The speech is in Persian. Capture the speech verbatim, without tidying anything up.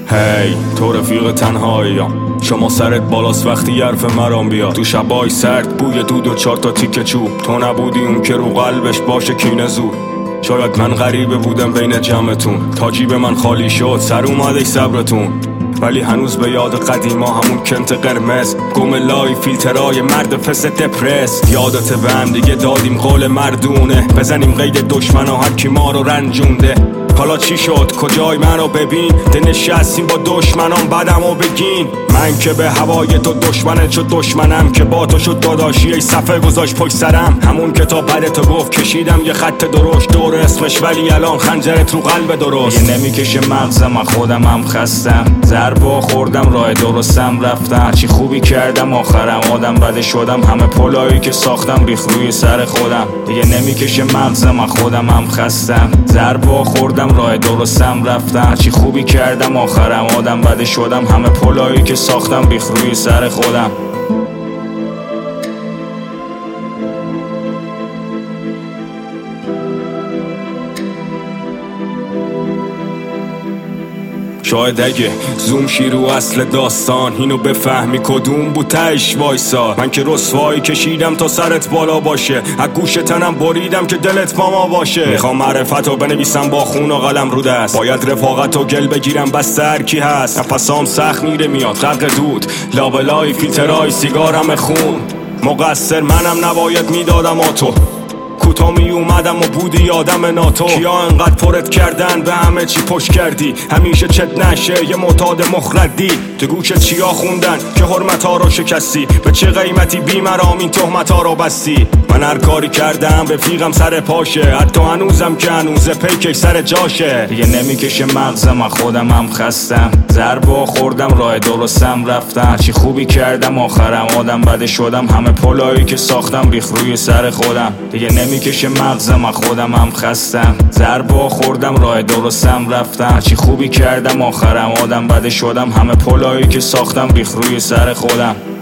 هی تو رفیق تنهاییم، شما سرت بالاست وقتی حرف مرام بیاد. تو شبای سرد بوی دود و چهار تا تیکه چوب، تو نبودی اون که رو قلبش باشه کینه زود. شاید من غریبه بودم بین جمعتون، تا جیب من خالی شد سر اومد ای صبرتون. ولی هنوز به یاد قدیما همون کنت قرمز، گم لای فیلترای مرد پس دپرس. یادت به هم دیگه دادیم قول مردونه، بزنیم قید دشمن و هر کی ما رو رنجونده. حالا چی شد کجای منو ببین، ده نشستیم با دشمنان بدمو بگین. من که به هوای تو دشمنت شد دشمنم، که با تو شد داداشی ای صفحه گذاشت پشت سرم. همون که تا بعد تو گفت کشیدم یه خط درشت دور اسمش، ولی الان خنجرت رو قلب درست. دیگه نمیکشه مغزم، خودم هم خستم، ضربه خوردم راه درستم رفتم. چی خوبی کردم آخرم آدم بده شدم، همه پلایی که ساختم ریخ روی سر خودم. دیگه نمیکشه مغزم، خودم هم خستم، ضربه خوردم راه درستم رفتم. چی خوبی کردم آخرم آدم بده شدم، همه پلایی که ساختم ریخ روی سر خودم. شاید اگه زوم شی رو اصل داستان، اینو بفهمی کدوم بود تهش وایسا. من که رسوایی کشیدم تا سرت بالا باشه، از گوش تنم بریدم که دلت با ما باشه. میخوام معرفتو بنویسم با خون و قلم رو دست، باید رفاقت و گل بگیرم بس هر کی هست. نفسام سخت میره میاد غرق دود، لابلای فیلترای سیگارم خون. مقصر منم نباید میدادم آتو، کوتا می اومدم و بودی آدم ناتو. کیا انقدر پرت کردن به همه چی پشت کردی، همیشه چت نشه یه معتاد مخردی. تو گوشت چیا خوندن که حرمتا رو شکستی، به چه قیمتی بیمرام این تهمتا رو بستی. من هر کاری کردم رفیقم سر پاشه، حتی هنوزم که هنوزه پیکش سر جاشه. دیگه نمیکشه مغزم، خودم هم خستم، ضربه خوردم راه درستم رفتم. چی خوبی کردم آخرم آدم بده شدم، همه پلایی که ساختم ریخ روی سر خودم. دیگه نمیکشه مغزم، خودم هم خستم، ضربه خوردم راه درستم رفتم. چی خوبی کردم آخرم آدم بده شدم، همه پلایی که ساختم ریخ روی سر خودم.